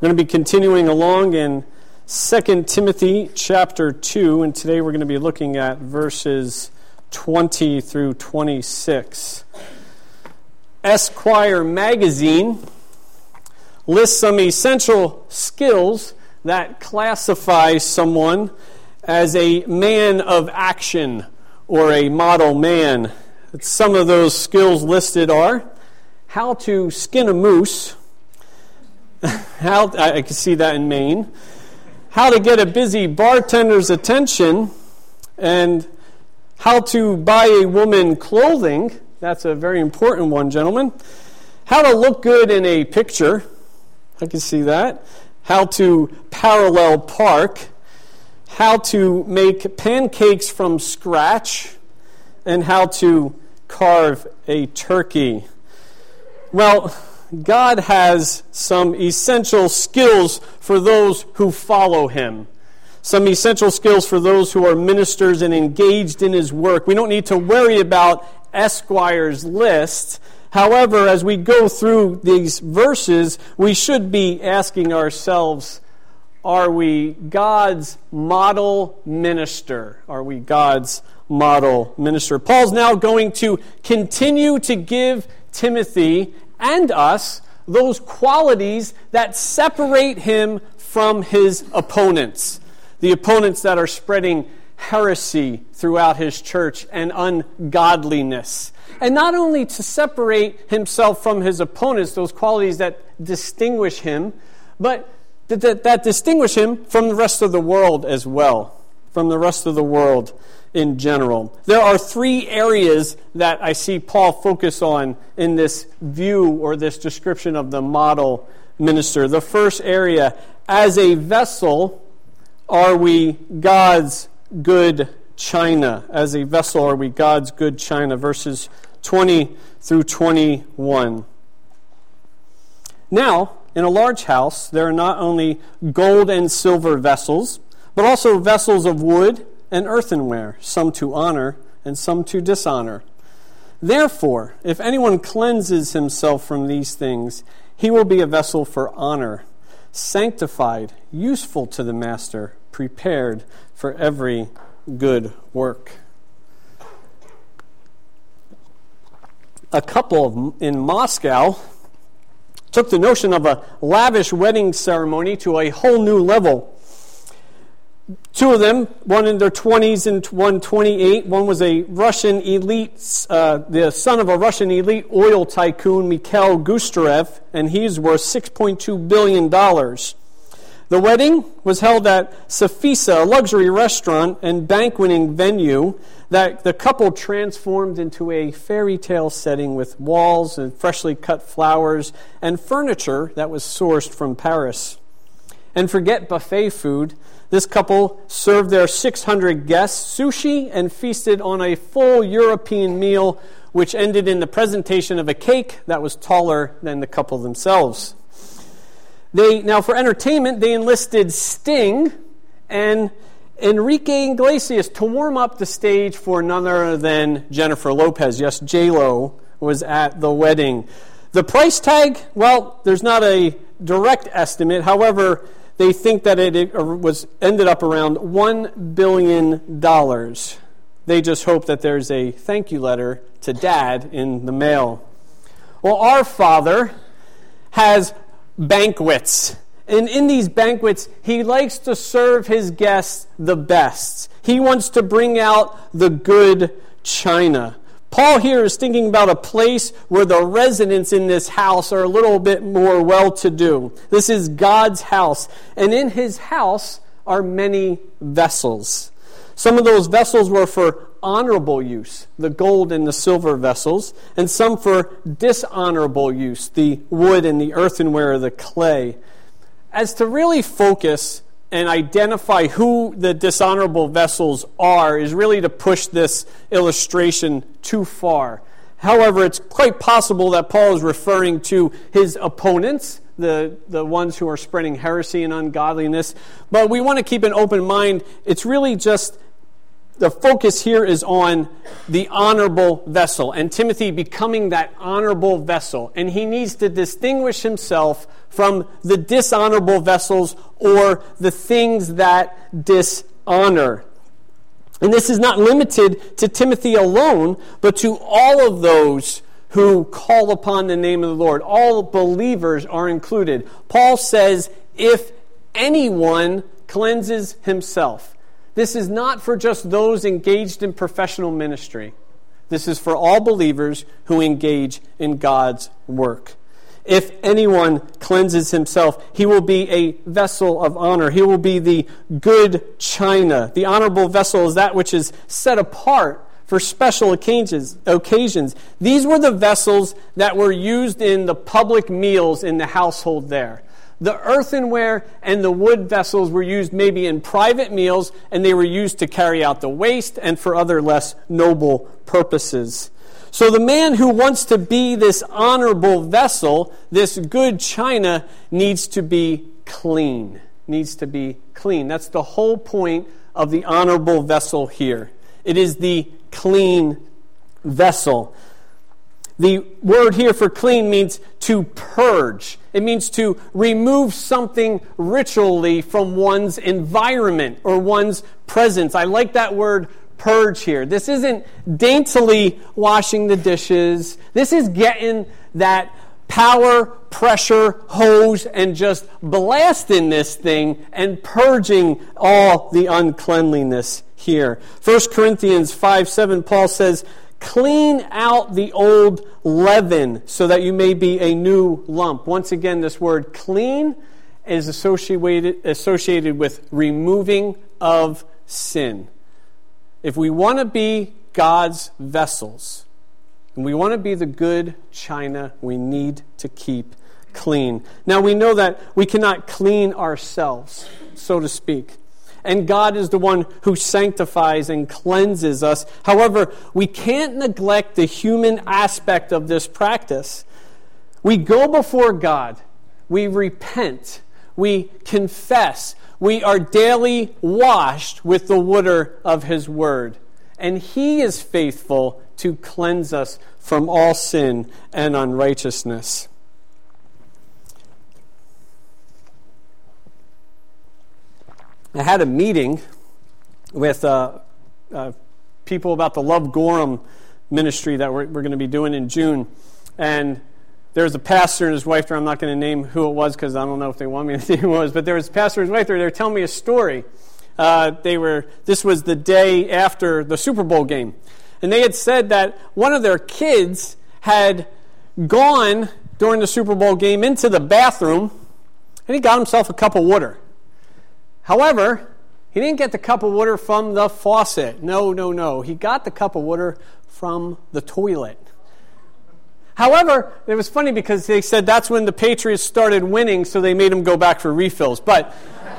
We're going to be continuing along in 2 Timothy chapter 2, and today we're going to be looking at verses 20 through 26. Esquire magazine lists some essential skills that classify someone as a man of action or a model man. Some of those skills listed are how to skin a moose, I can see that in Maine, how to get a busy bartender's attention, and how to buy a woman clothing. That's a very important one, gentlemen. How to look good in a picture. I can see that. How to parallel park. How to make pancakes from scratch. And how to carve a turkey. Well, God has some essential skills for those who follow Him. Some essential skills for those who are ministers and engaged in His work. We don't need to worry about Esquire's list. However, as we go through these verses, we should be asking ourselves, are we God's model minister? Are we God's model minister? Paul's now going to continue to give Timothy and us those qualities that separate him from his opponents. The opponents that are spreading heresy throughout his church and ungodliness. And not only to separate himself from his opponents, those qualities that distinguish him, but that distinguish him from the rest of the world as well. From the rest of the world in general. There are three areas that I see Paul focus on in this view or this description of the model minister. The first area, as a vessel, are we God's good china? As a vessel, are we God's good china? Verses 20 through 21. Now, in a large house, there are not only gold and silver vessels, but also vessels of wood and earthenware, some to honor and some to dishonor. Therefore, if anyone cleanses himself from these things, he will be a vessel for honor, sanctified, useful to the master, prepared for every good work. A couple in Moscow took the notion of a lavish wedding ceremony to a whole new level. Two of them, one in their 20s and one 28. One was a Russian elite, the son of a Russian elite oil tycoon, Mikhail Gustarev, and he's worth $6.2 billion. The wedding was held at Safisa, a luxury restaurant and banqueting venue that the couple transformed into a fairy tale setting with walls and freshly cut flowers and furniture that was sourced from Paris. And forget buffet food. This couple served their 600 guests sushi and feasted on a full European meal, which ended in the presentation of a cake that was taller than the couple themselves. Now, for entertainment, they enlisted Sting and Enrique Iglesias to warm up the stage for none other than Jennifer Lopez. Yes, J-Lo was at the wedding. The price tag, well, there's not a direct estimate. However, they think that it ended up around $1 billion. They just hope that there's a thank you letter to Dad in the mail. Well, our Father has banquets. And in these banquets, He likes to serve His guests the best. He wants to bring out the good china. Paul here is thinking about a place where the residents in this house are a little bit more well-to-do. This is God's house, and in His house are many vessels. Some of those vessels were for honorable use, the gold and the silver vessels, and some for dishonorable use, the wood and the earthenware, the clay. As to really focus and identify who the dishonorable vessels are is really to push this illustration too far. However, it's quite possible that Paul is referring to his opponents, the ones who are spreading heresy and ungodliness. But we want to keep an open mind. It's really just the focus here is on the honorable vessel, and Timothy becoming that honorable vessel. And he needs to distinguish himself from the dishonorable vessels or the things that dishonor. And this is not limited to Timothy alone, but to all of those who call upon the name of the Lord. All believers are included. Paul says, if anyone cleanses himself. This is not for just those engaged in professional ministry. This is for all believers who engage in God's work. If anyone cleanses himself, he will be a vessel of honor. He will be the good china. The honorable vessel is that which is set apart for special occasions. These were the vessels that were used in the public meals in the household there. The earthenware and the wood vessels were used maybe in private meals, and they were used to carry out the waste and for other less noble purposes. So the man who wants to be this honorable vessel, this good china, needs to be clean. Needs to be clean. That's the whole point of the honorable vessel here. It is the clean vessel. The word here for clean means to purge. It means to remove something ritually from one's environment or one's presence. I like that word purge here. This isn't daintily washing the dishes. This is getting that power, pressure, hose, and just blasting this thing and purging all the uncleanliness here. 1 Corinthians 5:7, Paul says, clean out the old leaven so that you may be a new lump. Once again, this word clean is associated with removing of sin. If we want to be God's vessels, and we want to be the good china, we need to keep clean. Now we know that we cannot clean ourselves, so to speak. And God is the one who sanctifies and cleanses us. However, we can't neglect the human aspect of this practice. We go before God. We repent. We confess. We are daily washed with the water of His Word. And He is faithful to cleanse us from all sin and unrighteousness. I had a meeting with people about the Love Gorham ministry that we're going to be doing in June. And there was a pastor and his wife there. I'm not going to name who it was because I don't know if they want me to name who it was. But there was a pastor and his wife there. They were telling me a story. This was the day after the Super Bowl game. And they had said that one of their kids had gone during the Super Bowl game into the bathroom and he got himself a cup of water. However, he didn't get the cup of water from the faucet. No. He got the cup of water from the toilet. However, it was funny because they said that's when the Patriots started winning, so they made him go back for refills. But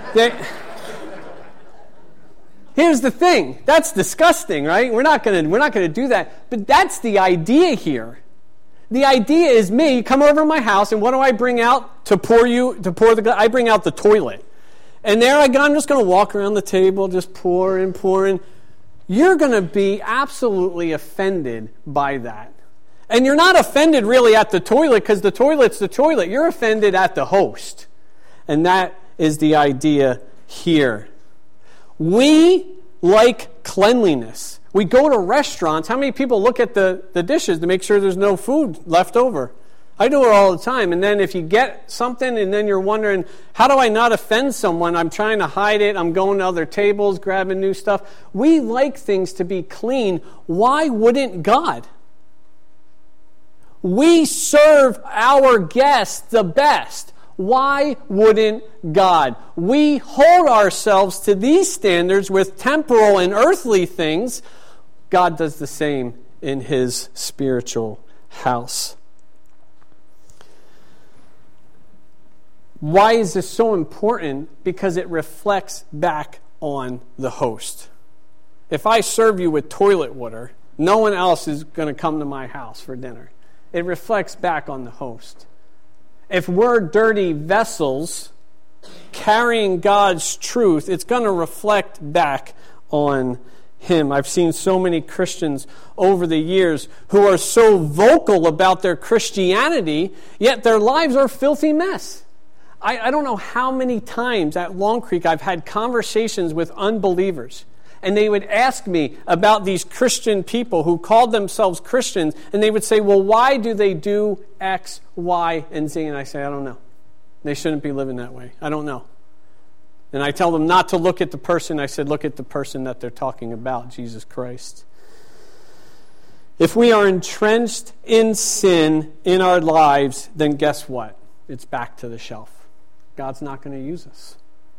here's the thing. That's disgusting, right? We're not going to do that. But that's the idea here. The idea is me, come over to my house, and what do I bring out I bring out the toilet. And there I go, I'm just going to walk around the table, just pour in. You're going to be absolutely offended by that. And you're not offended really at the toilet because the toilet's the toilet. You're offended at the host. And that is the idea here. We like cleanliness. We go to restaurants. How many people look at the dishes to make sure there's no food left over? I do it all the time. And then if you get something and then you're wondering, how do I not offend someone? I'm trying to hide it. I'm going to other tables, grabbing new stuff. We like things to be clean. Why wouldn't God? We serve our guests the best. Why wouldn't God? We hold ourselves to these standards with temporal and earthly things. God does the same in His spiritual house. Why is this so important? Because it reflects back on the host. If I serve you with toilet water, no one else is going to come to my house for dinner. It reflects back on the host. If we're dirty vessels carrying God's truth, it's going to reflect back on Him. I've seen so many Christians over the years who are so vocal about their Christianity, yet their lives are a filthy mess. I don't know how many times at Long Creek I've had conversations with unbelievers, and they would ask me about these Christian people who called themselves Christians, and they would say, well, why do they do X, Y, and Z? And I say, I don't know. They shouldn't be living that way. I don't know. And I tell them not to look at the person. I said, look at the person that they're talking about, Jesus Christ. If we are entrenched in sin in our lives, then guess what? It's back to the shelf. God's not going to use us.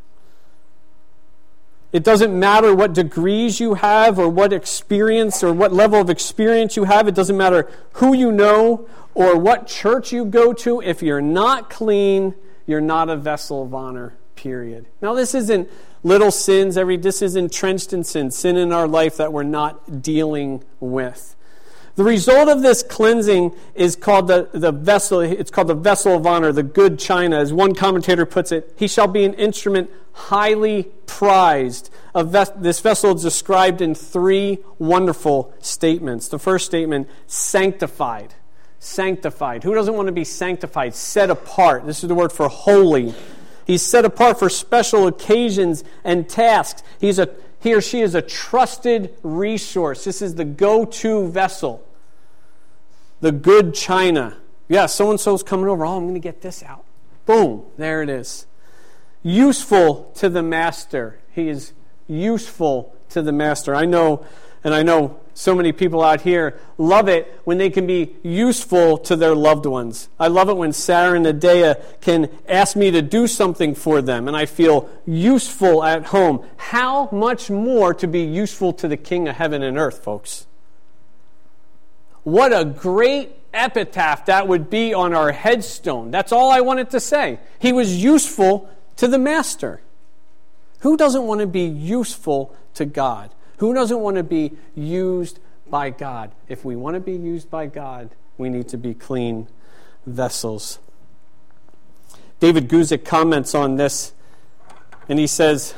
It doesn't matter what degrees you have or what experience or what level of experience you have. It doesn't matter who you know or what church you go to. If you're not clean, you're not a vessel of honor, period. Now, this isn't little sins. This is entrenched in sin in our life that we're not dealing with. The result of this cleansing is called the vessel. It's called the vessel of honor, the good china. As one commentator puts it, he shall be an instrument highly prized. This vessel is described in 3 wonderful statements. The first statement, sanctified. Sanctified. Who doesn't want to be sanctified? Set apart. This is the word for holy. He's set apart for special occasions and tasks. He or she is a trusted resource. This is the go-to vessel. The good china. Yeah, so-and-so's coming over. Oh, I'm going to get this out. Boom. There it is. Useful to the master. He is useful to the master. I know so many people out here love it when they can be useful to their loved ones. I love it when Sarah and Adea can ask me to do something for them, and I feel useful at home. How much more to be useful to the King of heaven and earth, folks? What a great epitaph that would be on our headstone. That's all I wanted to say. He was useful to the Master. Who doesn't want to be useful to God? Who doesn't want to be used by God? If we want to be used by God, we need to be clean vessels. David Guzik comments on this, and he says,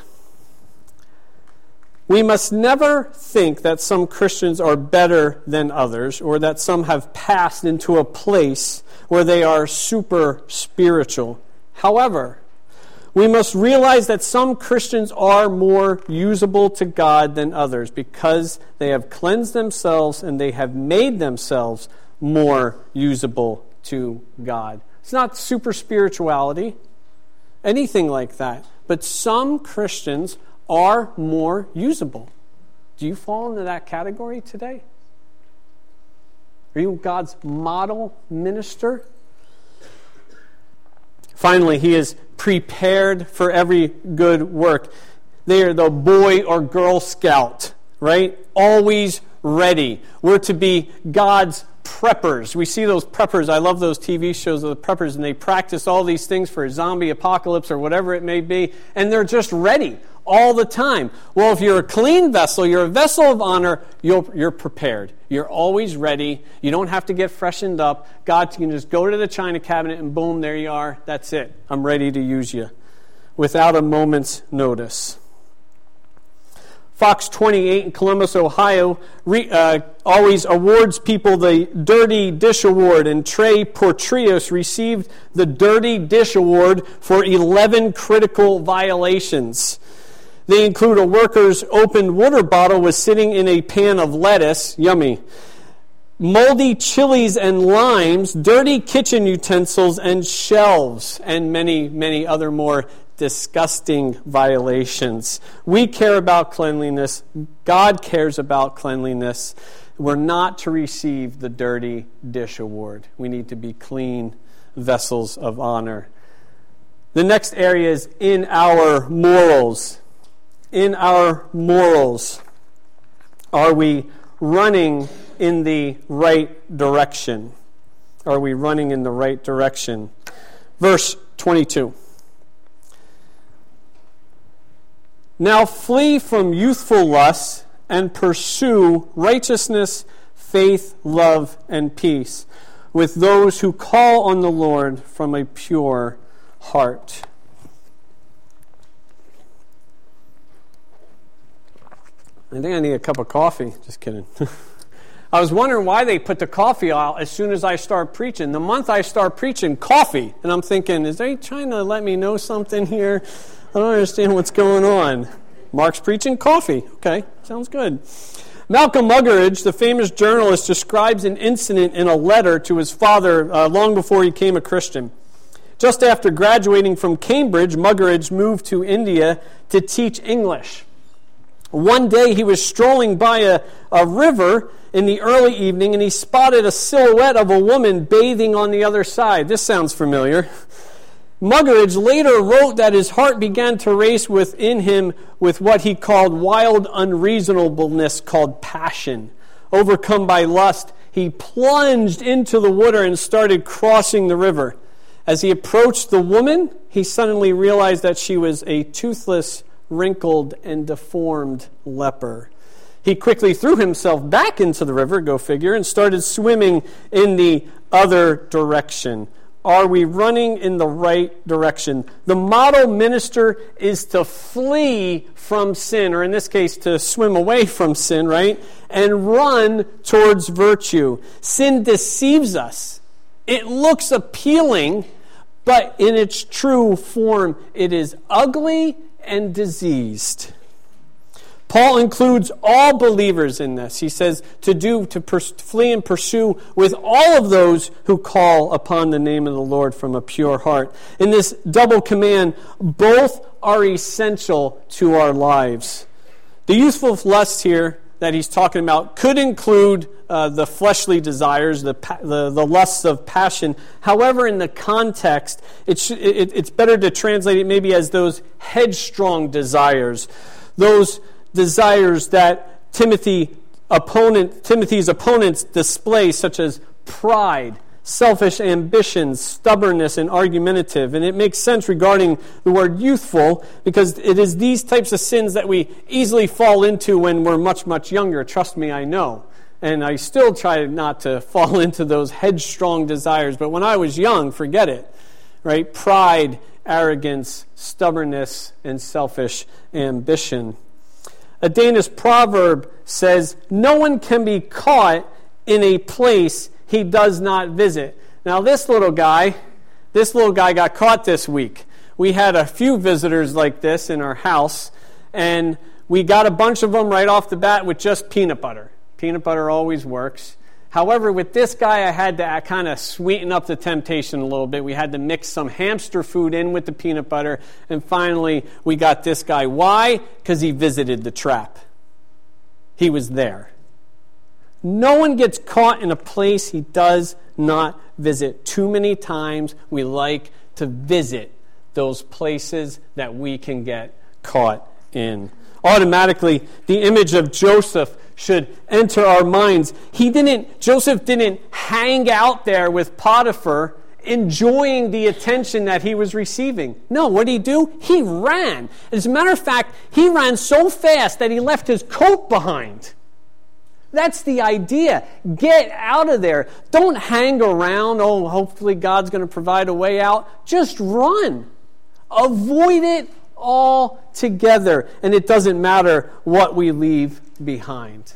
we must never think that some Christians are better than others, or that some have passed into a place where they are super spiritual. However, we must realize that some Christians are more usable to God than others because they have cleansed themselves and they have made themselves more usable to God. It's not super spirituality, anything like that. But some Christians are more usable. Do you fall into that category today? Are you God's model minister? Finally, he is prepared for every good work. They are the Boy or Girl Scout, right? Always ready. We're to be God's preppers. We see those preppers. I love those TV shows of the preppers, and they practice all these things for a zombie apocalypse or whatever it may be, and they're just ready all the time. Well, if you're a clean vessel, you're a vessel of honor, you're prepared. You're always ready. You don't have to get freshened up. God can just go to the china cabinet and boom, there you are. That's it. I'm ready to use you without a moment's notice. Fox 28 in Columbus, Ohio, always awards people the Dirty Dish Award, and Trey Portrios received the Dirty Dish Award for 11 critical violations. They include a worker's open water bottle was sitting in a pan of lettuce, yummy, moldy chilies and limes, dirty kitchen utensils and shelves, and many, many other more disgusting violations. We care about cleanliness. God cares about cleanliness. We're not to receive the Dirty Dish Award. We need to be clean vessels of honor. The next area is in our morals. In our morals, are we running in the right direction? Are we running in the right direction? Verse 22. Now flee from youthful lusts and pursue righteousness, faith, love, and peace with those who call on the Lord from a pure heart. I think I need a cup of coffee. Just kidding. I was wondering why they put the coffee out as soon as I start preaching. The month I start preaching, coffee. And I'm thinking, is they trying to let me know something here? I don't understand what's going on. Mark's preaching, coffee. Okay, sounds good. Malcolm Muggeridge, the famous journalist, describes an incident in a letter to his father long before he became a Christian. Just after graduating from Cambridge, Muggeridge moved to India to teach English. One day he was strolling by a river in the early evening, and he spotted a silhouette of a woman bathing on the other side. This sounds familiar. Muggeridge later wrote that his heart began to race within him with what he called wild unreasonableness called passion. Overcome by lust, he plunged into the water and started crossing the river. As he approached the woman, he suddenly realized that she was a toothless, wrinkled, and deformed leper. He quickly threw himself back into the river, go figure, and started swimming in the other direction. Are we running in the right direction? The motto, minister, is to flee from sin, or in this case, to swim away from sin, right? And run towards virtue. Sin deceives us. It looks appealing, but in its true form, it is ugly and diseased. Paul includes all believers in this. He says to flee and pursue with all of those who call upon the name of the Lord from a pure heart. In this double command, both are essential to our lives. The youthful lust here that he's talking about could include the fleshly desires, the lusts of passion. However, in the context, it's better to translate it maybe as those headstrong desires, those desires that Timothy's opponents display, such as pride, selfish ambitions, stubbornness, and argumentative. And it makes sense regarding the word youthful, because it is these types of sins that we easily fall into when we're much, much younger. Trust me, I know. And I still try not to fall into those headstrong desires. But when I was young, forget it. Right? Pride, arrogance, stubbornness, and selfish ambition. A Danish proverb says, no one can be caught in a place he does not visit. Now this little guy got caught this week. We had a few visitors like this in our house, and we got a bunch of them right off the bat with just peanut butter. Peanut butter always works. However, with this guy, I had to kind of sweeten up the temptation a little bit. We had to mix some hamster food in with the peanut butter, and finally, we got this guy. Why? Because he visited the trap. He was there. No one gets caught in a place he does not visit. Too many times we like to visit those places that we can get caught in. Automatically, the image of Joseph should enter our minds. Joseph didn't hang out there with Potiphar enjoying the attention that he was receiving. No, what did he do? He ran. As a matter of fact, he ran so fast that he left his coat behind. That's the idea. Get out of there. Don't hang around. Oh, hopefully God's going to provide a way out. Just run. Avoid it altogether. And it doesn't matter what we leave behind.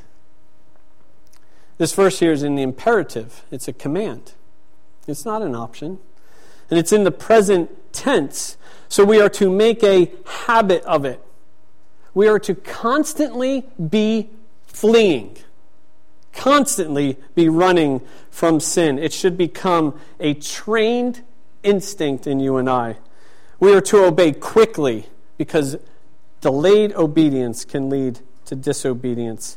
This verse here is in the imperative. It's a command. It's not an option. And it's in the present tense. So we are to make a habit of it. We are to constantly be fleeing. Constantly be running from sin. It should become a trained instinct in you and I. We are to obey quickly, because delayed obedience can lead to disobedience.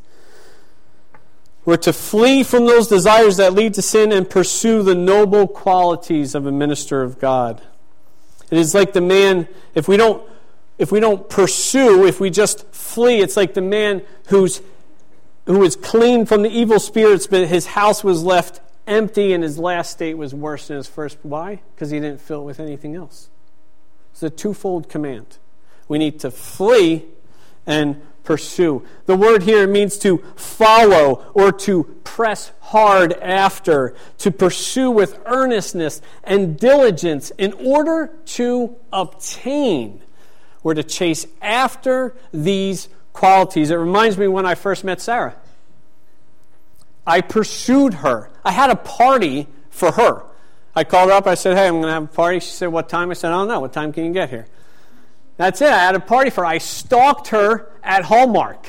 We're to flee from those desires that lead to sin and pursue the noble qualities of a minister of God. It is like the man, if we don't pursue, if we just flee, it's like the man who was clean from the evil spirits, but his house was left empty and his last state was worse than his first. Why? Because he didn't fill it with anything else. It's a twofold command. We need to flee and pursue. The word here means to follow or to press hard after, to pursue with earnestness and diligence in order to obtain. We're to chase after these qualities. It reminds me when I first met Sarah. I pursued her. I had a party for her. I called her up. I said, hey, I'm going to have a party. She said, what time? I said, I don't know. What time can you get here? That's it. I had a party for her. I stalked her at Hallmark.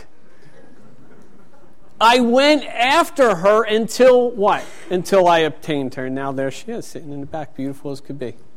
I went after her until what? Until I obtained her. Now there she is, sitting in the back, beautiful as could be.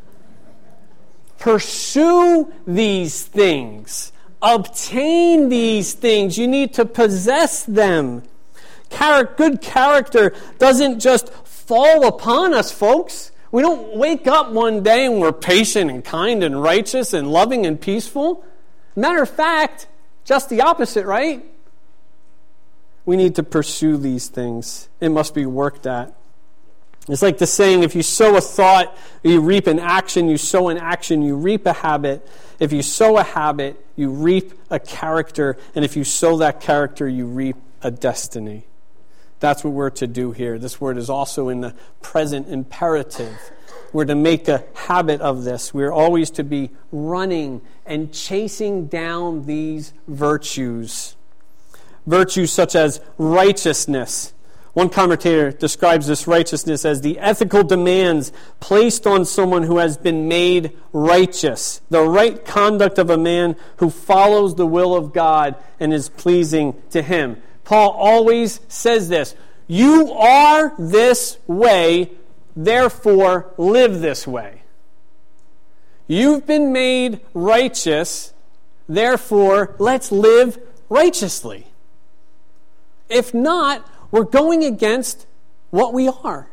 Pursue these things. Obtain these things. You need to possess them. Good character doesn't just fall upon us, folks. We don't wake up one day and we're patient and kind and righteous and loving and peaceful. Matter of fact, just the opposite, right? We need to pursue these things. It must be worked at. It's like the saying, if you sow a thought, you reap an action. You sow an action, you reap a habit. If you sow a habit, you reap a character. And if you sow that character, you reap a destiny. That's what we're to do here. This word is also in the present imperative. We're to make a habit of this. We're always to be running and chasing down these virtues. Virtues such as righteousness. One commentator describes this righteousness as the ethical demands placed on someone who has been made righteous. The right conduct of a man who follows the will of God and is pleasing to Him. Paul always says this. You are this way, therefore live this way. You've been made righteous, therefore let's live righteously. If not, we're going against what we are.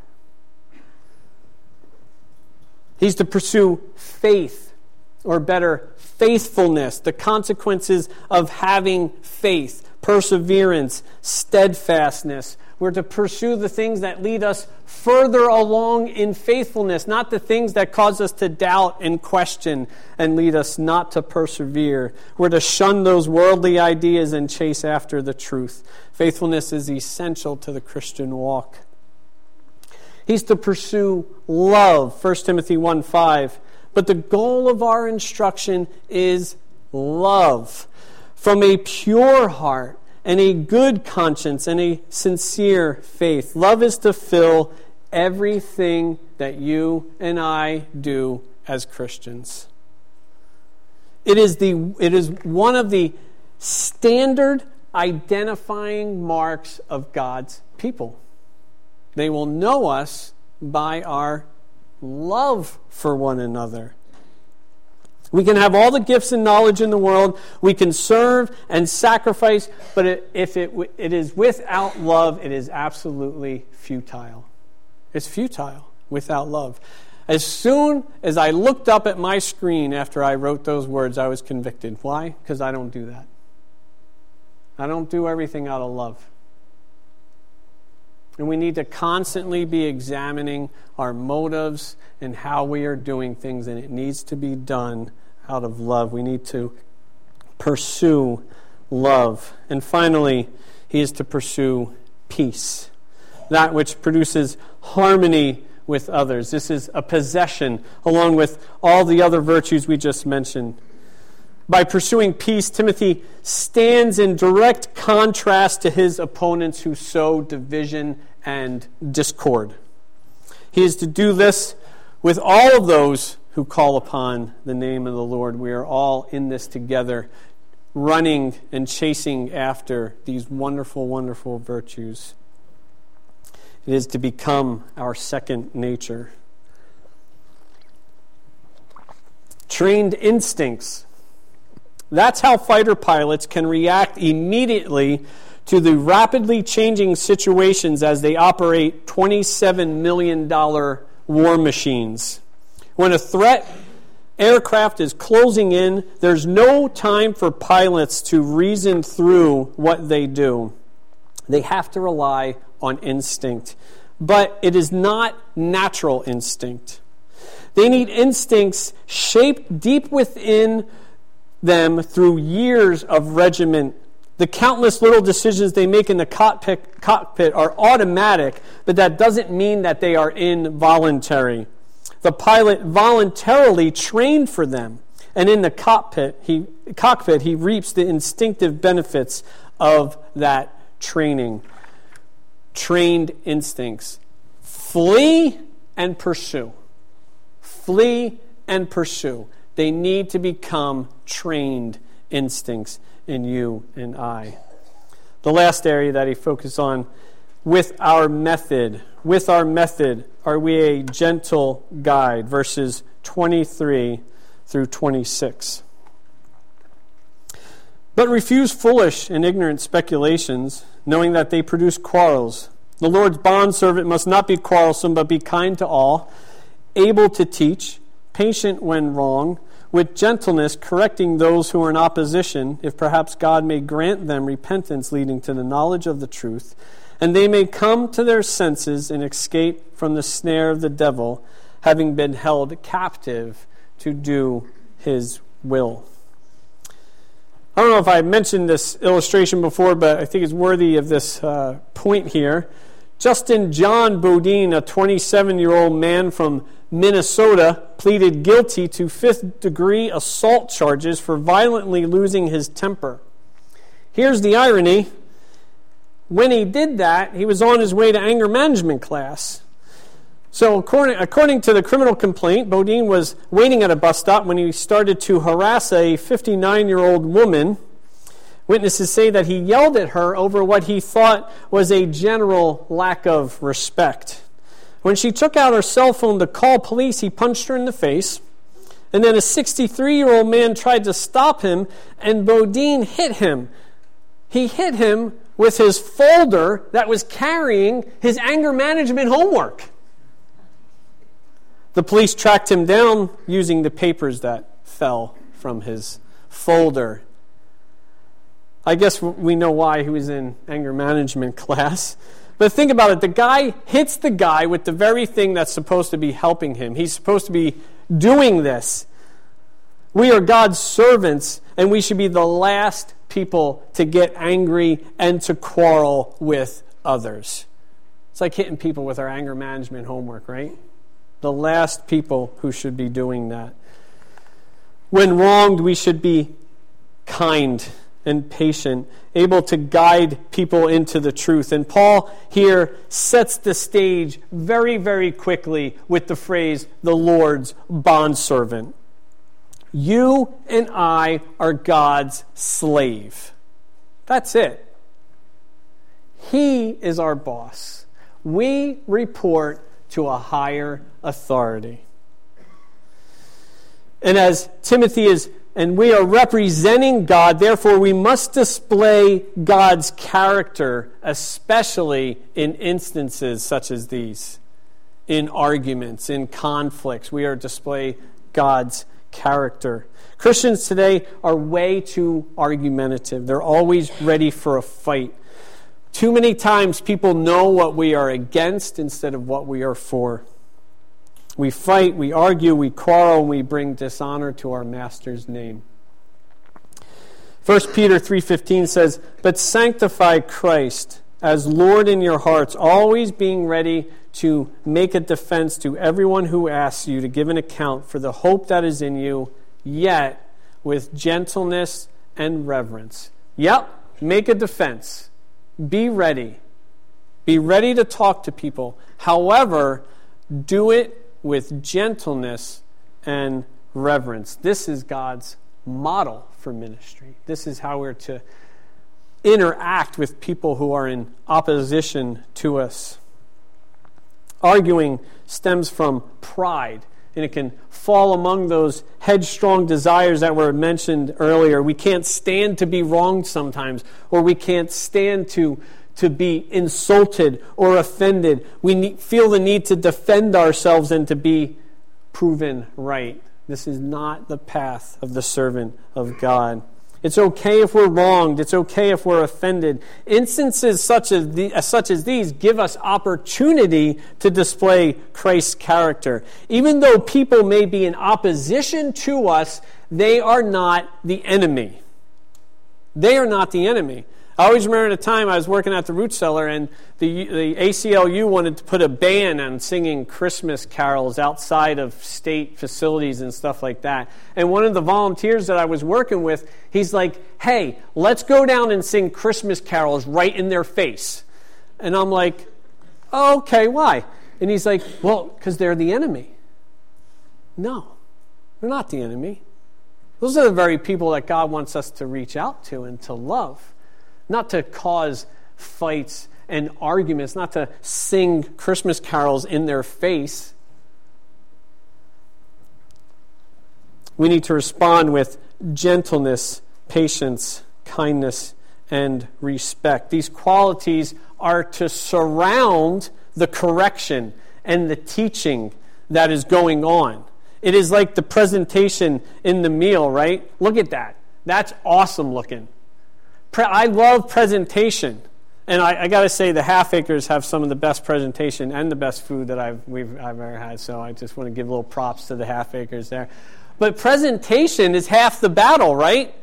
He's to pursue faith, or better, faithfulness, the consequences of having faith, perseverance, steadfastness. We're to pursue the things that lead us further along in faithfulness, not the things that cause us to doubt and question and lead us not to persevere. We're to shun those worldly ideas and chase after the truth. Faithfulness is essential to the Christian walk. He's to pursue love, 1 Timothy 1:5. But the goal of our instruction is love from a pure heart and a good conscience and a sincere faith. Love is to fill everything that you and I do as Christians. It is one of the standard identifying marks of God's people. They will know us by our love for one another. We can have all the gifts and knowledge in the world. We can serve and sacrifice, but if it is without love, it is absolutely futile. It's futile without love. As soon as I looked up at my screen after I wrote those words, I was convicted. Why? Because I don't do that. I don't do everything out of love. And we need to constantly be examining our motives and how we are doing things, and it needs to be done out of love. We need to pursue love. And finally, he is to pursue peace, that which produces harmony with others. This is a possession, along with all the other virtues we just mentioned. By pursuing peace, Timothy stands in direct contrast to his opponents who sow division and discord. He is to do this with all of those who call upon the name of the Lord. We are all in this together, running and chasing after these wonderful, wonderful virtues. It is to become our second nature. Trained instincts. That's how fighter pilots can react immediately to the rapidly changing situations as they operate $27 million war machines. When a threat aircraft is closing in, there's no time for pilots to reason through what they do. They have to rely on instinct. But it is not natural instinct. They need instincts shaped deep within them through years of regiment. The countless little decisions they make in the cockpit are automatic, but that doesn't mean that they are involuntary. The pilot voluntarily trained for them. And in the cockpit, he reaps the instinctive benefits of that training. Trained instincts. Flee and pursue. Flee and pursue. They need to become trained instincts in you and I. The last area that he focused on, with our method. With our method, are we a gentle guide? Verses 23 through 26. But refuse foolish and ignorant speculations, knowing that they produce quarrels. The Lord's bondservant must not be quarrelsome, but be kind to all, able to teach, patient when wrong, with gentleness correcting those who are in opposition, if perhaps God may grant them repentance leading to the knowledge of the truth, and they may come to their senses and escape from the snare of the devil, having been held captive to do his will. I don't know if I mentioned this illustration before, but I think it's worthy of this point here. Justin John Bodine, a 27-year-old man from Minnesota, pleaded guilty to fifth-degree assault charges for violently losing his temper. Here's the irony. When he did that, he was on his way to anger management class. So according to the criminal complaint, Bodine was waiting at a bus stop when he started to harass a 59-year-old woman. Witnesses say that he yelled at her over what he thought was a general lack of respect. When she took out her cell phone to call police, he punched her in the face. And then a 63-year-old man tried to stop him, and Bodine hit him. He hit him with his folder that was carrying his anger management homework. The police tracked him down using the papers that fell from his folder. I guess we know why he was in anger management class. But think about it. The guy hits the guy with the very thing that's supposed to be helping him. He's supposed to be doing this. We are God's servants, and we should be the last people to get angry and to quarrel with others. It's like hitting people with our anger management homework, right? The last people who should be doing that. When wronged, we should be kind and patient, able to guide people into the truth. And Paul here sets the stage very, very quickly with the phrase, the Lord's bondservant. You and I are God's slave. That's it. He is our boss. We report to a higher authority. And as Timothy is, and we are representing God, therefore we must display God's character, especially in instances such as these. In arguments, in conflicts, we are to display God's character. Christians today are way too argumentative. They're always ready for a fight. Too many times people know what we are against instead of what we are for. We fight, we argue, we quarrel, and we bring dishonor to our Master's name. 1 Peter 3:15 says, "But sanctify Christ as Lord in your hearts, always being ready to make a defense to everyone who asks you to give an account for the hope that is in you, yet with gentleness and reverence." Yep, make a defense. Be ready. Be ready to talk to people. However, do it with gentleness and reverence. This is God's model for ministry. This is how we're to interact with people who are in opposition to us. Arguing stems from pride, and it can fall among those headstrong desires that were mentioned earlier. We can't stand to be wronged sometimes, or we can't stand to be insulted or offended. We feel the need to defend ourselves and to be proven right. This is not the path of the servant of God. It's okay if we're wronged. It's okay if we're offended. Instances such as these give us opportunity to display Christ's character. Even though people may be in opposition to us, they are not the enemy. They are not the enemy. I always remember the time I was working at the Root Cellar, and the ACLU wanted to put a ban on singing Christmas carols outside of state facilities and stuff like that. And one of the volunteers that I was working with, he's like, hey, let's go down and sing Christmas carols right in their face. And I'm like, oh, okay, why? And he's like, well, because they're the enemy. No, they're not the enemy. Those are the very people that God wants us to reach out to and to love. Not to cause fights and arguments, not to sing Christmas carols in their face. We need to respond with gentleness, patience, kindness, and respect. These qualities are to surround the correction and the teaching that is going on. It is like the presentation in the meal, right? Look at that. That's awesome looking. I love presentation, and I got to say the Half Acres have some of the best presentation and the best food that I've ever had. So I just want to give a little props to the Half Acres there. But presentation is half the battle, right?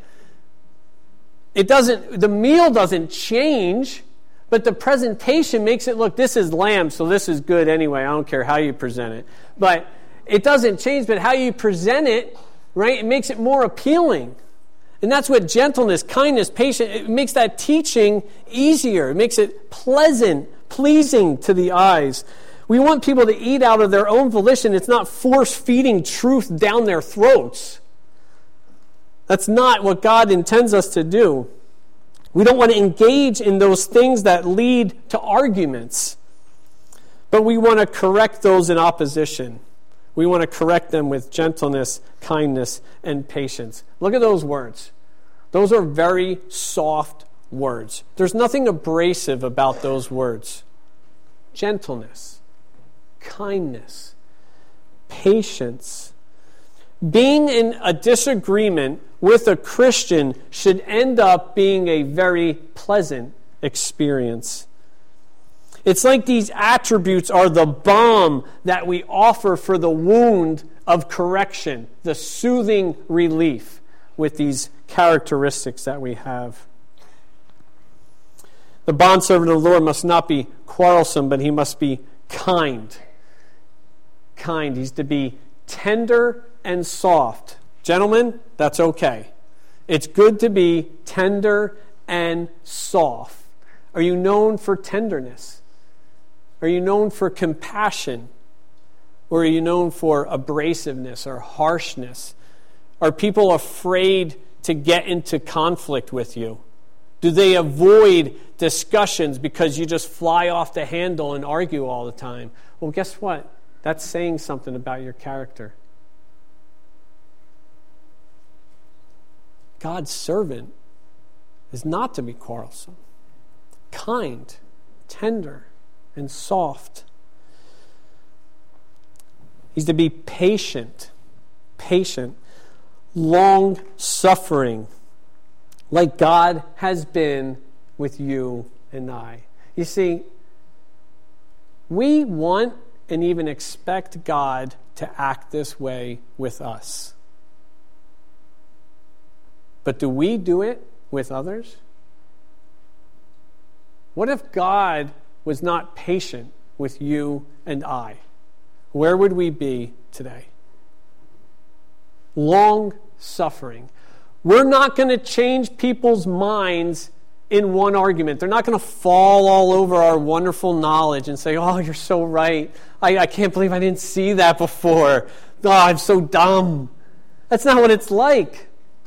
The meal doesn't change, but the presentation makes it look. This is lamb, so this is good anyway. I don't care how you present it, but it doesn't change. But how you present it, right? It makes it more appealing. And that's what gentleness, kindness, patience, it makes that teaching easier. It makes it pleasant, pleasing to the eyes. We want people to eat out of their own volition. It's not force-feeding truth down their throats. That's not what God intends us to do. We don't want to engage in those things that lead to arguments. But we want to correct those in opposition. We want to correct them with gentleness, kindness, and patience. Look at those words. Those are very soft words. There's nothing abrasive about those words. Gentleness, kindness, patience. Being in a disagreement with a Christian should end up being a very pleasant experience. It's like these attributes are the balm that we offer for the wound of correction, the soothing relief with these characteristics that we have. The bondservant of the Lord must not be quarrelsome, but he must be kind. Kind. He's to be tender and soft. Gentlemen, that's okay. It's good to be tender and soft. Are you known for tenderness? Are you known for compassion? Or are you known for abrasiveness or harshness? Are people afraid to get into conflict with you? Do they avoid discussions because you just fly off the handle and argue all the time? Well, guess what? That's saying something about your character. God's servant is not to be quarrelsome, kind, tender, and soft. He's to be patient, long-suffering, like God has been with you and I. You see, we want and even expect God to act this way with us. But do we do it with others? What if God was not patient with you and I? Where would we be today? Long-suffering. We're not going to change people's minds in one argument. They're not going to fall all over our wonderful knowledge and say, oh, you're so right. I can't believe I didn't see that before. Oh, I'm so dumb. That's not what it's like.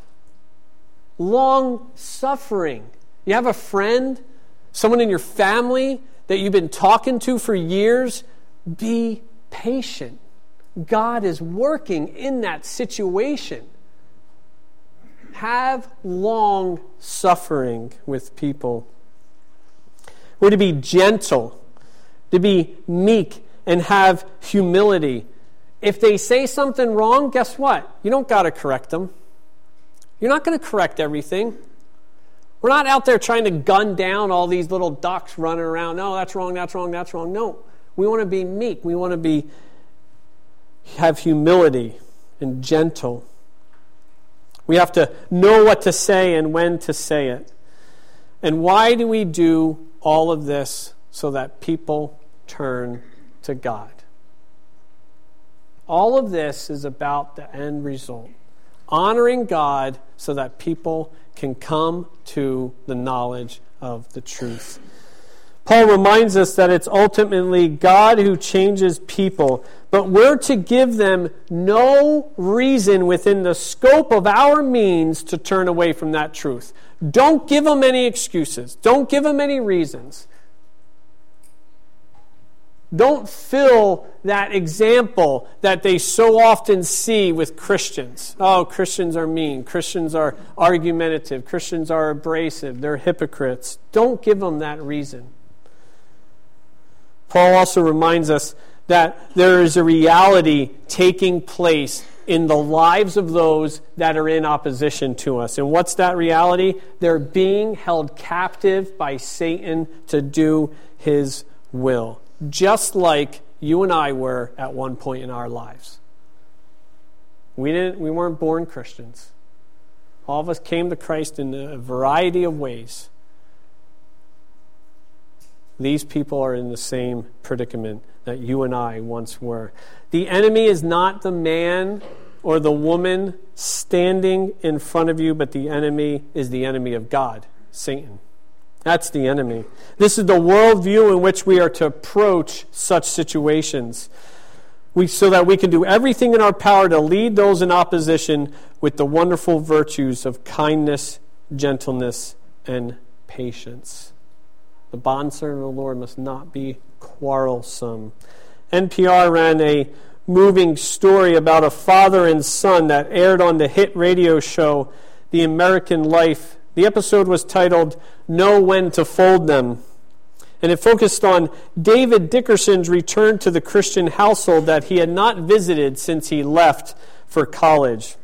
Long-suffering. You have a friend, someone in your family that you've been talking to for years, be patient. God is working in that situation. Have long suffering with people. We're to be gentle, to be meek, and have humility. If they say something wrong, guess what? You don't got to correct them. You're not going to correct everything. We're not out there trying to gun down all these little ducks running around. No, that's wrong, that's wrong, that's wrong. No, we want to be meek. We want to have humility and gentle. We have to know what to say and when to say it. And why do we do all of this? So that people turn to God. All of this is about the end result. Honoring God so that people can come to the knowledge of the truth. Paul reminds us that it's ultimately God who changes people, but we're to give them no reason within the scope of our means to turn away from that truth. Don't give them any excuses. Don't give them any reasons. Don't fill that example that they so often see with Christians. Oh, Christians are mean. Christians are argumentative. Christians are abrasive. They're hypocrites. Don't give them that reason. Paul also reminds us that there is a reality taking place in the lives of those that are in opposition to us. And what's that reality? They're being held captive by Satan to do his will. Just like you and I were at one point in our lives. We weren't born Christians. All of us came to Christ in a variety of ways. These people are in the same predicament that you and I once were. The enemy is not the man or the woman standing in front of you, but the enemy is the enemy of God, Satan. That's the enemy. This is the worldview in which we are to approach such situations. So that we can do everything in our power to lead those in opposition with the wonderful virtues of kindness, gentleness, and patience. The bondservant of the Lord must not be quarrelsome. NPR ran a moving story about a father and son that aired on the hit radio show, The American Life. The episode was titled, Know When to Fold Them. And it focused on David Dickerson's return to the Christian household that he had not visited since he left for college.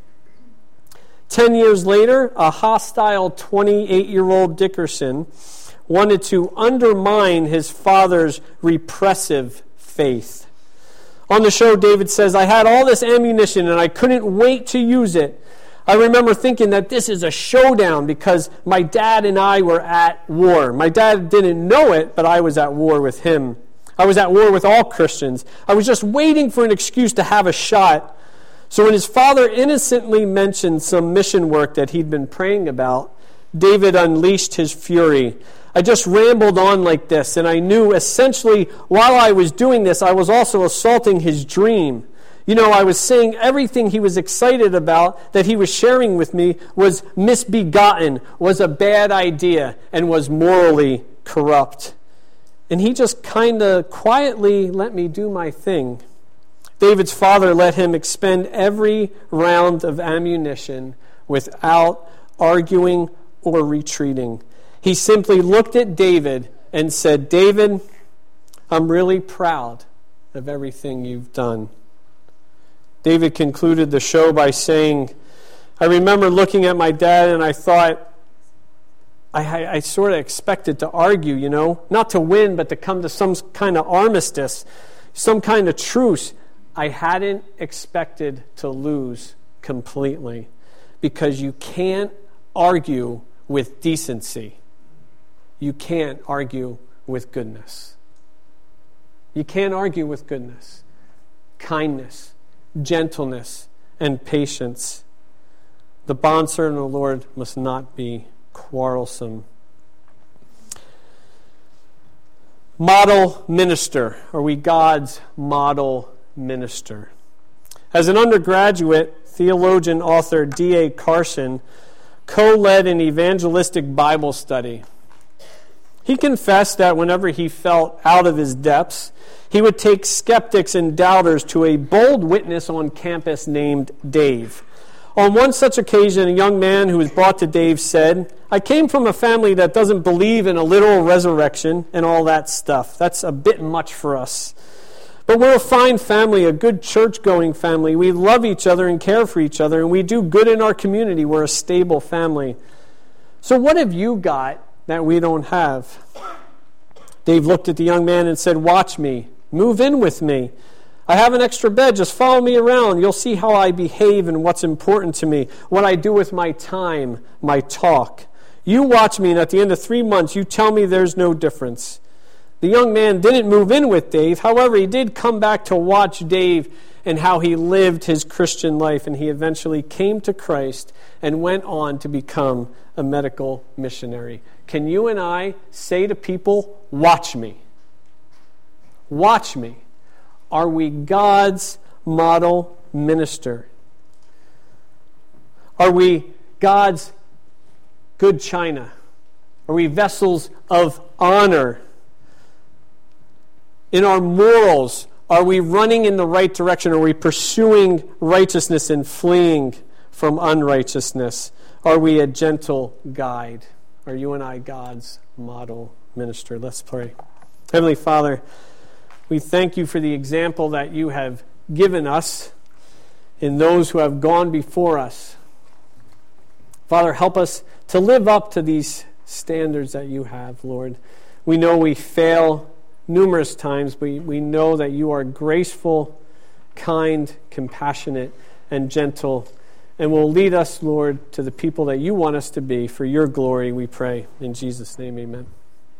10 years later, a hostile 28-year-old Dickerson wanted to undermine his father's repressive faith. On the show, David says, I had all this ammunition and I couldn't wait to use it. I remember thinking that this is a showdown because my dad and I were at war. My dad didn't know it, but I was at war with him. I was at war with all Christians. I was just waiting for an excuse to have a shot. So when his father innocently mentioned some mission work that he'd been praying about, David unleashed his fury. I just rambled on like this, and I knew essentially while I was doing this, I was also assaulting his dream. You know, I was saying everything he was excited about that he was sharing with me was misbegotten, was a bad idea, and was morally corrupt. And he just kind of quietly let me do my thing. David's father let him expend every round of ammunition without arguing or retreating. He simply looked at David and said, David, I'm really proud of everything you've done. David concluded the show by saying, I remember looking at my dad and I thought, I sort of expected to argue, you know, not to win, but to come to some kind of armistice, some kind of truce. I hadn't expected to lose completely because you can't argue with decency. You can't argue with goodness. You can't argue with goodness, kindness, gentleness, and patience. The bondservant of the Lord must not be quarrelsome. Model minister. Are we God's model minister? As an undergraduate, theologian author D.A. Carson co-led an evangelistic Bible study. He confessed that whenever he felt out of his depths, he would take skeptics and doubters to a bold witness on campus named Dave. On one such occasion, a young man who was brought to Dave said, I came from a family that doesn't believe in a literal resurrection and all that stuff. That's a bit much for us. But we're a fine family, a good church-going family. We love each other and care for each other, and we do good in our community. We're a stable family. So what have you got that we don't have? Dave looked at the young man and said, watch me. Move in with me. I have an extra bed. Just follow me around. You'll see how I behave and what's important to me, what I do with my time, my talk. You watch me, and at the end of 3 months, you tell me there's no difference. The young man didn't move in with Dave. However, he did come back to watch Dave and how he lived his Christian life, and he eventually came to Christ and went on to become a medical missionary. Can you and I say to people, watch me? Watch me. Are we God's model minister? Are we God's good china? Are we vessels of honor? In our morals, are we running in the right direction? Are we pursuing righteousness and fleeing from unrighteousness? Are we a gentle guide? Are you and I God's model minister? Let's pray. Heavenly Father, we thank you for the example that you have given us in those who have gone before us. Father, help us to live up to these standards that you have, Lord. We know we fail numerous times, but we know that you are graceful, kind, compassionate, and gentle, and will lead us, Lord, to the people that you want us to be. For your glory, we pray. In Jesus' name, amen.